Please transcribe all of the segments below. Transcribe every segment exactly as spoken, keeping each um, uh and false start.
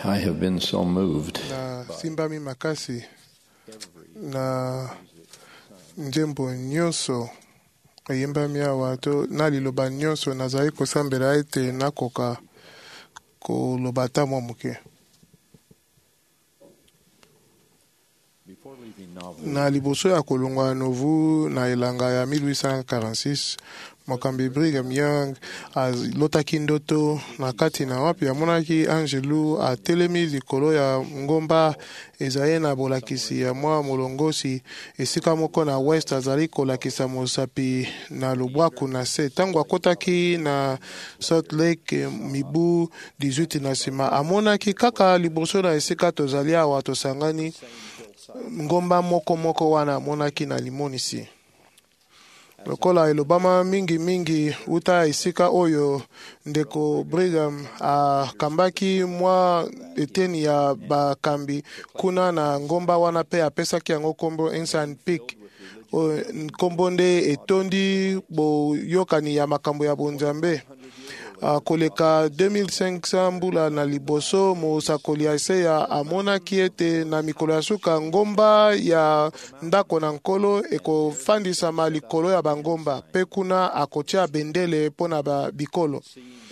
I have been so moved na simbami makasi na njembo nyonso eyembami awa to na liloba nyonso nazali kosambela ete nakoka koloba ata mwa moke. Na liboso ya kolongwa novu na elanga ya mille huit cent quarante-six, mokambi Brigham Young alotaki ndoto na kati na wapi amonaki Angelu atelemi likolo ya ngomba ezali na bolakisi ya mwa molongosi esika moko na west, azali kolakisa mosapi na lubwaku na se. Tango akotaki na Salt Lake mibu dix-huit na nsima, amonaki kaka liboso na esika tozali awa tosangani ngomba moko moko wana amonaki na limonisi. Lokola elobama mingi mingi uta esika oyo ndeko Brigham akambaki mwa eteni ya bakambi kuna na ngomba wana pe apesaki yango kombo Ensign Peak. Kombo nde etondi boyokani ya makambo ya bonzambe. Uh, koleka deux mille cinq cents mbula na liboso mosakoli ya Isaiah amonaki ete na mikolo ya suka ngomba ya ndako na nkolo ekofandisama likolo ya bangomba pe kuna akotia bendele mpona ba bikolo.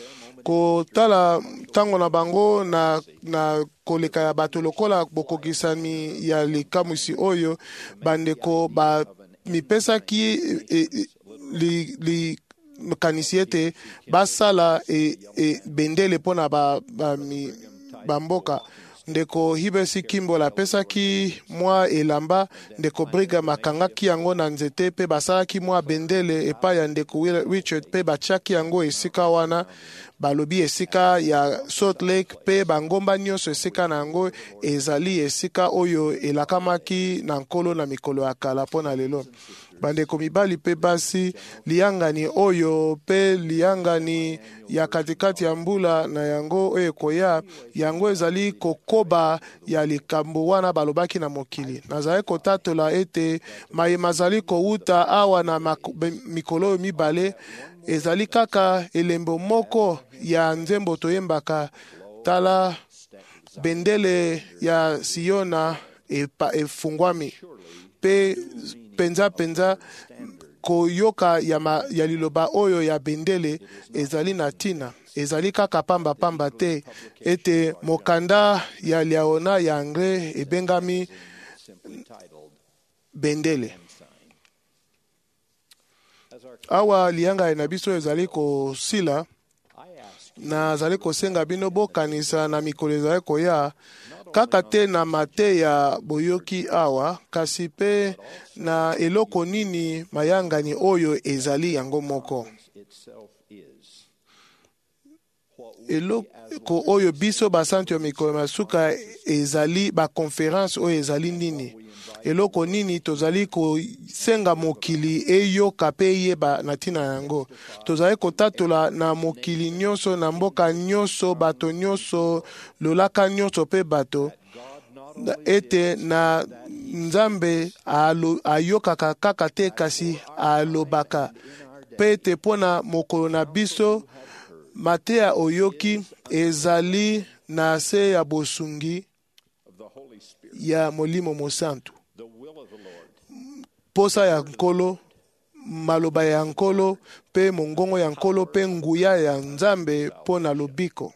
Kotala tango na bango na, na koleka ya bato lokola bokokisani ya likamwisi oyo bandeko ba mipesaki e, e, li, li makanisi ete basala e, e bendele pona ba, ba, mi, bamboka. Ndeko Hibesi Kimball apesaki mwa elamba, ndeko Brigham akangaki yango na nzete pe basalaki mwa bendele epai ya ndeko Richard pe batiaki yango esika wana balobi esika ya Salt Lake pe bangomba nyonso esika na yango ezali esika oyo elakamaki na nkolo na mikolo ya kala pona lelo. Bandeko mibali pe basi liangani oyo pe liangani ya katikati ya mbula na yango oyo koya yango ezali kokoba ya likambo wana balobaki na mokili. Nazali kotatola ete mayema zali kouta awa na mikolo mibale ezali kaka elembo moko ya nzembo toyembaka tala bendele ya Siona efungwami pe penza penza koyoka ya, ma, ya liloba oyo ya bendele ezali na tina ezali kaka pamba pamba te ete mokanda ya liaona ya angre ebengami bendele. Awa lianga na biso ezali kosila na zali kosenga bino bokanisa na mikolo ezali koya kaka te na mate ya boyoki awa kasi pe na eloko nini mayangani oyo ezali yango moko. Eloko oyo biso basanti ya mikolo masuka ezali ba conference oyo ezali nini. Eloko nini tozali kosenga mokili eyoka pe yeba na tina yango. Tozali kotatola na mokili nyonso na mboka nyonso bato nyonso lolaka nyonso pe bato ete na Nzambe alo, ayokaka kaka te kasi alobaka pe ete pona mokolo na biso mateya oyoki ezali na se ya bosungi ya Molimo Mosantu. Posa ya nkolo, maloba ya nkolo, pe mongongo ya nkolo, pe nguya ya Nzambe pona lobiko.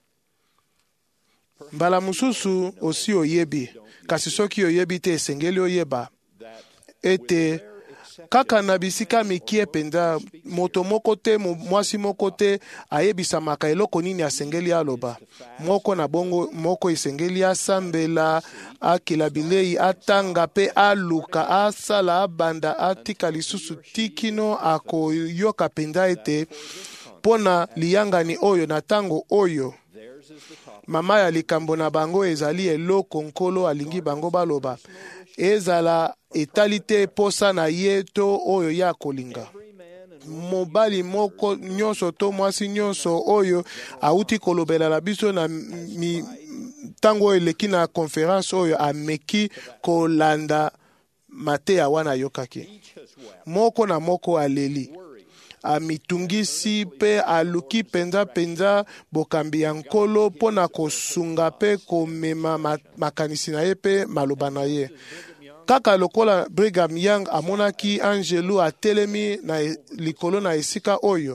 Mbala mususu osi oyebi, kasi soki oyebi te esengeli oyeba, ete kaka na bisika mikie penza moto moko te mwasi moko te ayebisamaka eloko nini asengeli aloba. Moko na bongo moko esengeli asambela akila bilei atanga pe aluka asala abanda atika lisusu tikino akoyoka penza ete pona liyangani oyo na tango oyo mama ya likambo na bango ezali eloko nkolo alingi bango baloba ezala etalite posa na ye to oyo ya kolinga. Mobali moko nyonso to mwasi nyonso oyo auti kolobela la biso na mi tango eleki na conference oyo ameki kolanda mateya wana yokaki. Moko na moko aleli amitungisi pe aluki penza penza bokambi ya nkolo mpo na kosunga pe komema makanisi na ye pe maloba na ye. Kaka lokola Brigham Young amonaki angelu atelemi na likolo na esika oyo,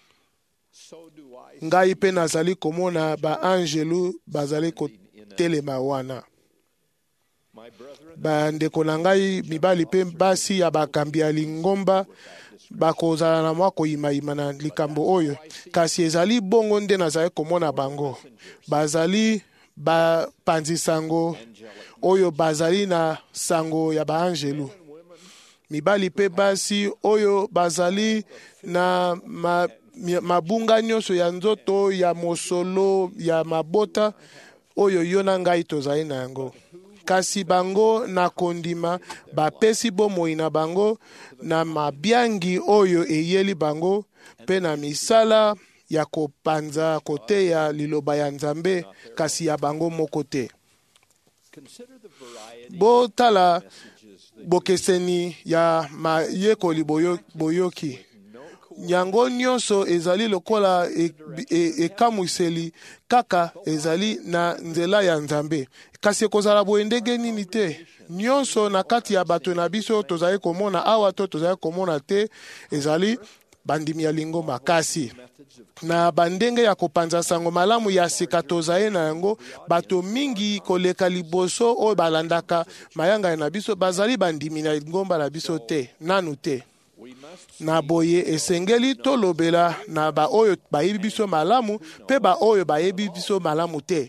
ngai pe nazali komona ba angelu bazali kotelema wana. Bandeko na ngai mibali pe basi ya bakambi ya lingomba bakozala na mwa koyimayima na likambo oyo, kasi ezali bongo nde nazali komona bango. Bazali bapanzi sango oyo bazali na sango ya baangelu, mibali pe basi oyo bazali na ma, mabunga nyonso ya nzoto ya mosolo ya mabota oyo yo na ngai tozali na yango. Kasi bango na kondima bapesi bomoi na bango na mabiangi oyo eyeli bango pe na misala ya kopanza koteya liloba ya Nzambe, kasi ya bango moko te. Botala bokeseni ya mayekoli boyo, boyoki. Yango nyonso ezali lokola ekamwiseli e, e kaka ezali na nzela ya Nzambe. Kasi ekozala boye ndenge nini te. Nyonso na kati ya bato na biso tozali komona awa to tozali komona te ezali bandimi ya lingomba. Kasi na bandenge ya kopanza sango malamu ya sika tozali na yango, bato mingi koleka liboso oyo balandaka mayanga na biso bazali bandimi na lingomba na biso te, nanu te. Na boye esengeli tolobela na ba oyo bayebi biso malamu pe ba oyo bayebi biso malamu te.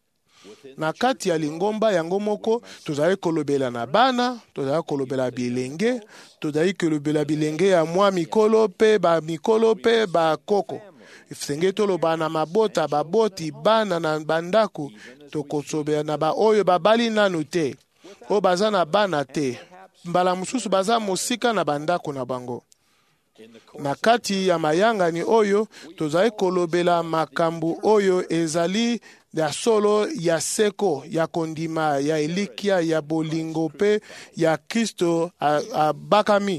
Na kati ya lingomba yango moko tozali kolobela na bana, tozali kolobela bilenge, tozali kolobela bilenge ya mwa mikolo pe ba mikolo pe ba koko. Senge toloba na mabota baboti bana na bandaku, tokosobela na ba oyo babali nanu te, o baza na bana te, mbala mususu baza mosika na bandako na bango. Na kati ya mayangani oyo tozali kolobela makambo oyo ezali ya solo ya seko ya kondima ya elikia ya bolingo pe ya Kristo abakami.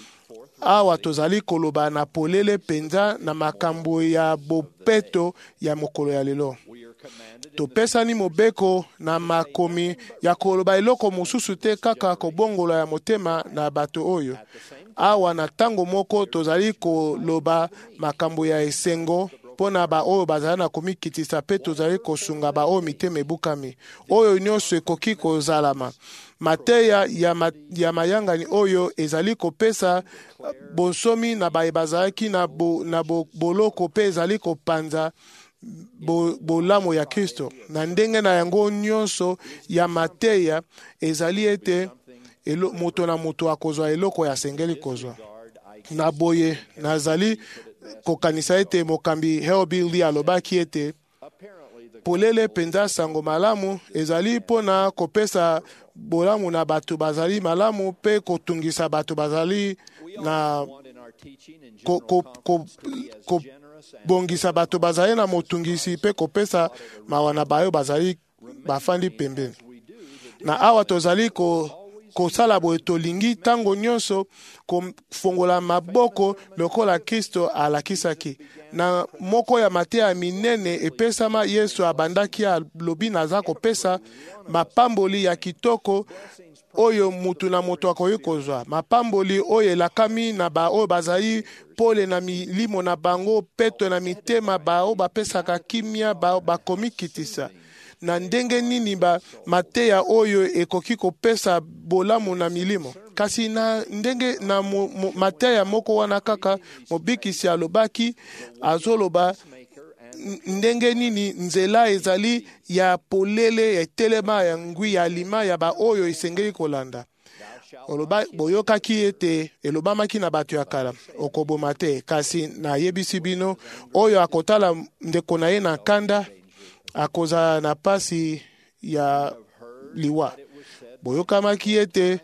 Awa tozali koloba na polele penza na makambo ya bopeto ya mokolo ya lelo. Topesani mobeko na makomi ya koloba eloko mosusu te kaka kobongola ya motema na bato oyo. Awa na tango moko tozali koloba makambo ya esengo pona ba oyo bazali na komikitisa pe tozali kosunga ba oyo mitema ebukami. Oyo nyonso ekoki kozalama. Mateya ya, ma, ya mayangani oyo ezali kopesa bonsomi na baye bazalaki na, bo, na bo, boloko pe ezali kopanza Bo, bolamo ya Kristo. Na ndenge na yango nyonso ya mateya ezali ete elo, moto na moto akozwa eloko ya sengeli kozwa. Na boye nazali kokanisa ete mokambi Hillbilly alobaki ete polele penza sango malamu ezali pona kopesa bolamu na bato bazali malamu pe kotungisa bato bazali na ko, ko, ko, ko, bongisa bato bazali na motungisi pe kopesa mawana bayo bazali bafandi pembeni. Na awa tozali ko kosala boye tolingi tango nyonso kofongola maboko lokola Kristo alakisaki. Na moko ya mateya minene epesama Yesu abandaki alobi naza kopesa mapamboli ya kitoko oyo mutu na moto akoki kozwa. Mapamboli oyo elakami na ba oyo bazali pole na milimo na bango, peto na mitema ba oyo bapesaka kimia ba bakomi kitisa. Na ndenge nini ba mateya oyo ekoki kopesa bolamu na milimo. Kasi na ndenge na mo, mo, mateya moko wana kaka mobikisi alobaki azoloba ndenge nini nzela ezali ya polele ya telema ya ngwi ya lima ya ba oyo esengeli kolanda. Oloba boyokaki ete elobamaki na bato ya kala okoboma te, kasi na yebisi bino oyo akotala ndeko na ye na kanda akoza na pasi ya liwa. Boyokamaki ete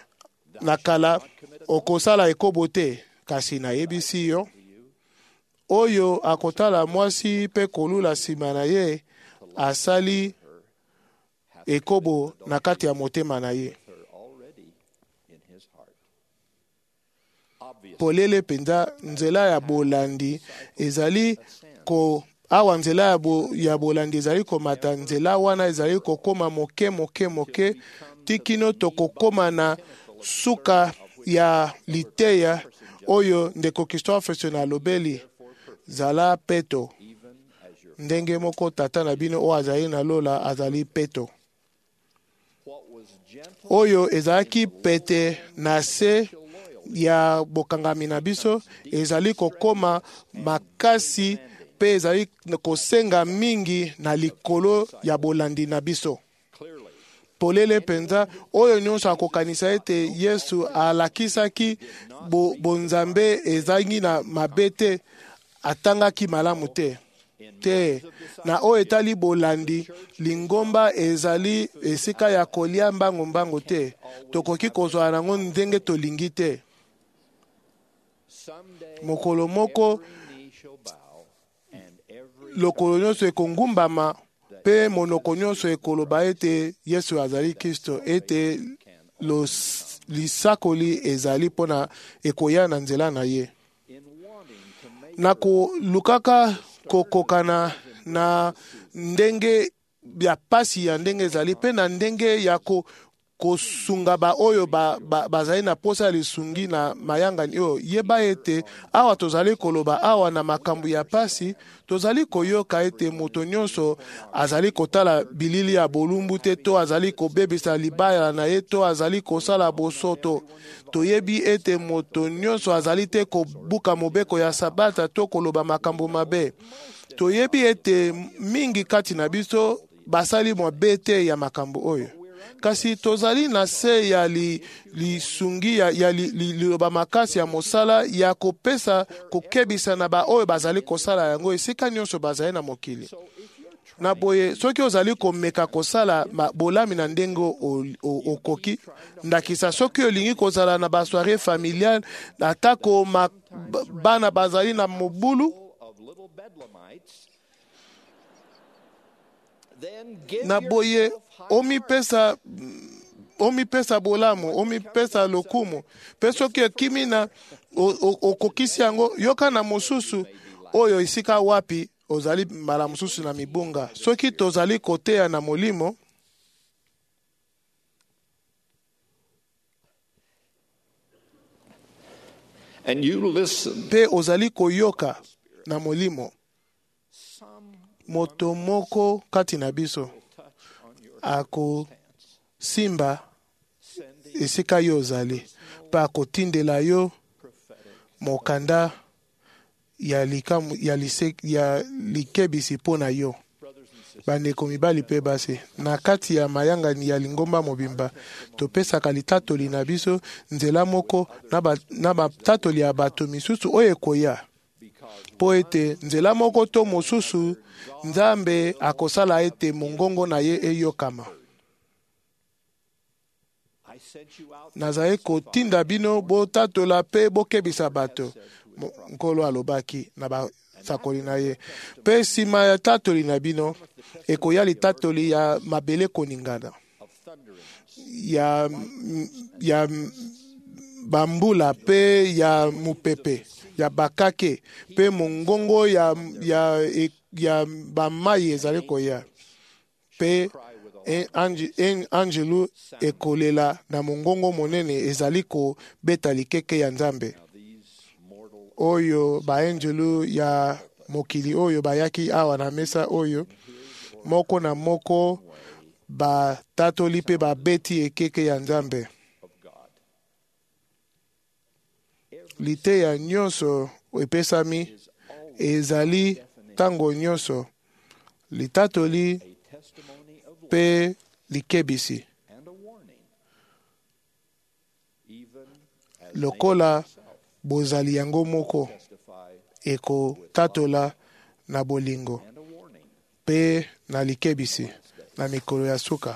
na kala okosala ekobo te, kasi na yebisi yo oyo akotala mwasi pe kolula sima na ye asali ekobo na kati ya motema na ye. polele penza nzela ya bolandi ezali ko awa nzela ya, bo, ya bolandi ezali komata nzela wana ezali kokoma moke moke moke tikino tokokoma na suka ya liteya oyo ndeko Christophe Fesson alobeli zala peto ndenge moko tata na bino oyo azali na lola azali peto oyo ezalaki pete na se ya bokangami na biso ezali kokoma makasi pe ezali kosenga mingi na likolo ya bolandi na biso polele penza oyo nyonso akokanisa ete Yesu alakisaki bo, bonzambe ezangi na mabe te atangaki malamu te te na oyo etali bolandi lingomba ezali esika ya kolia mbango mbango te tokoki kozwa nango ndenge tolingi te mokolo moko lokolo nyonso ekongumbama pe monoko nyonso ekoloba ete Yesu azali Kristo ete lisakoli ezali mpona ekoya na nzela na ye na kolukaka kokokana na ndenge ya pasi ya ndenge ezali pe na ndenge ya ko kosunga ba oyo bazali ba, na posa ya lisungi na mayangani oyo yeba ete awa tozali koloba awa na makambo ya pasi tozali koyoka ete moto nyonso azali kotala bilili ya bolumbu te to azali kobebisa libaya na ye to azali kosala bosoto toyebi ete moto nyonso azali te kobuka mobeko ya sabata to koloba makambo mabe toyebi ete mingi kati na biso basali mabe te ya makambo oyo kasi tozali na se ya lisungi li ya, ya liloba li, li makasi ya mosala ya kopesa kokebisa na ba oyo bazali kosala yango esika nyonso bazali na mokili na boye soki ozali komeka kosala bolami na ndenge okoki ndakisa soki olingi kozala na basoirée familiale atako bana bazali na mobulu na boye omipesa omipesa bolamu omipesa lokumu pe soki okimi na okokisi yango yoka na mosusu oyo isika wapi ozali mbala mosusu na mibunga soki tozali koteya na molimo and you listen pe ozali koyoka na molimo moto moko kati na biso ako simba esika yo ozali pe akotindela yo mokanda ya likamu ya lise ya likebisi mpona yo bandeko mibali mpe basi na kati ya mayangani ya lingomba mobimba topesaka litatoli na biso nzela moko na batatoli ya bato misusu oyo ekoya po ete nzela moko to mosusu Nzambe akosala ete mongongo na ye eyokama nazali kotinda bino botatola pe bokebisa bato nkolo alobaki na basakoli na ye pe nsima ya tatoli na bino ekoya litatoli ya mabele koningana ya, ya bambula pe ya mupepe ya bakake pe mongongo ya, ya, ya bamai ezali koya pe angelu ekolela na mongongo monene ezali kobeta likeke ya Nzambe oyo baangelu ya mokili oyo bayaki awa na mesa oyo moko na moko batatoli pe babeti ekeke ya Nzambe liteya nyonso epesami ezali tango nyonso litatoli pe likebisi lokola bozali yango moko ekotatola na bolingo pe na likebisi na mikolo ya suka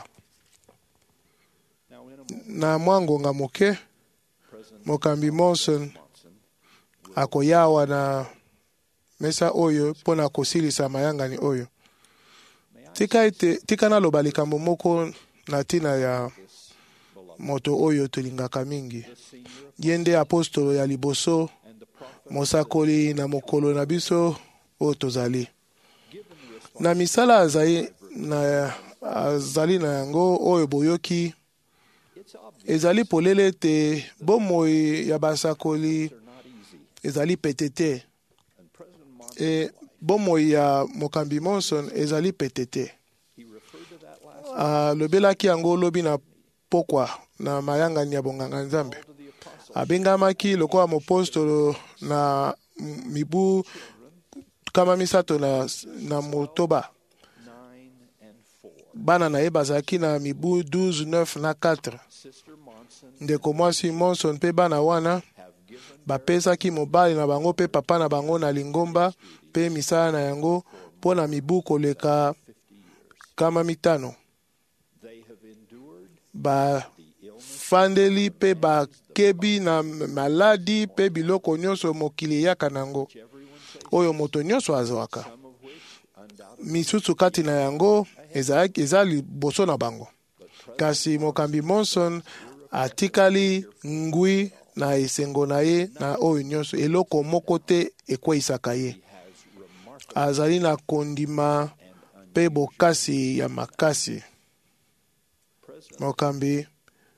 na mwa ngonga moke mokambi Monson akoyawa na mesa oyo mpona kosilisa mayangani oyo tika ete tika naloba likambo moko na ntina ya moto oyo tolingaka mingi. Ye nde apostolo ya liboso, mosakoli na mokolo na biso oyo tozali. Na misala azali na, azali na yango oyo boyoki, ezali polele te bomoi ya basakoli ezali pete te. E bomoi ya mokambi Monson ezali pete te. Alobelaki yango lobi na pokwa na mayangani ya bonganga Nzambe. Abengamaki lokola mopostolo na mibu kama misato na, na motoba. Bana na ye bazalaki na mibu douze, neuf na quatre. Ndeko mwasi Monson pe bana wana bapesaki mobali na bango pe papa na bango na lingomba pe misala na yango mpo na mibu koleka kama mitano. Bafandeli pe bakebi na maladi pe biloko nyonso mokili yaka nango oyo moto nyonso azwaka. Misusu kati na yango ezalaki eza liboso na bango. Kasi mokambi Monson atikali ngwi na esengo na ye na oyo nyonso eloko moko te ekweisaka ye. Azali na kondima pe bokasi ya makasi. Mokambi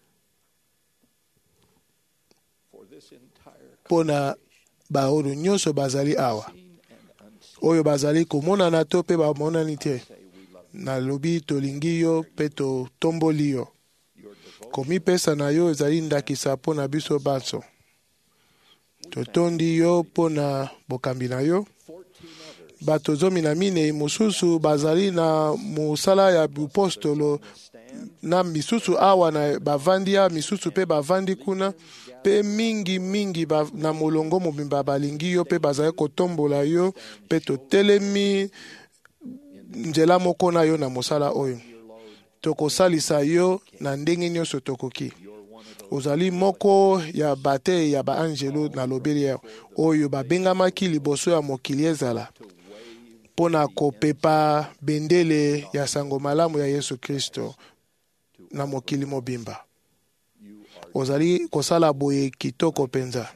pona baoyo nyonso bazali awa oyo bazali komonana to pe bamonani te, nalobi tolingi yo pe totomboli yo. Komipesa na yo ezali ndakisa mpo na biso banso. Totondi yo mpo na bokambi na yo. Bato zomi na minei mosusu bazali na mosala ya bupostolo na misusu awa na bavandi ya misusu pe bavandi kuna pe mingi mingi ba, na molongo mobimba balingi yo pe bazali kotombola yo pe totelemi nzela moko na yo na mosala oyo. Tokosalisa yo na ndenge nyonso tokoki. Ozali moko ya bate ya baangelo na lobeli oyo babengamaki liboso ya mokili ezala pona kopepa bendele ya sango malamu ya Yesu Kristo na mokili mobimba. Ozali kosala boye kitoko penza.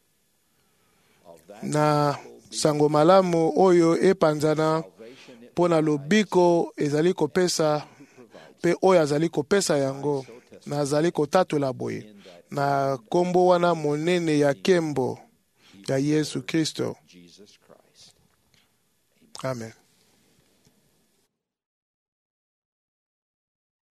Na sango malamu oyo epanzana pona lobiko ezali kopesa pe oyo azali kopesa yango na azali kotatola boye na kombo wana monene ya kembo ya Yesu Kristo. Amen.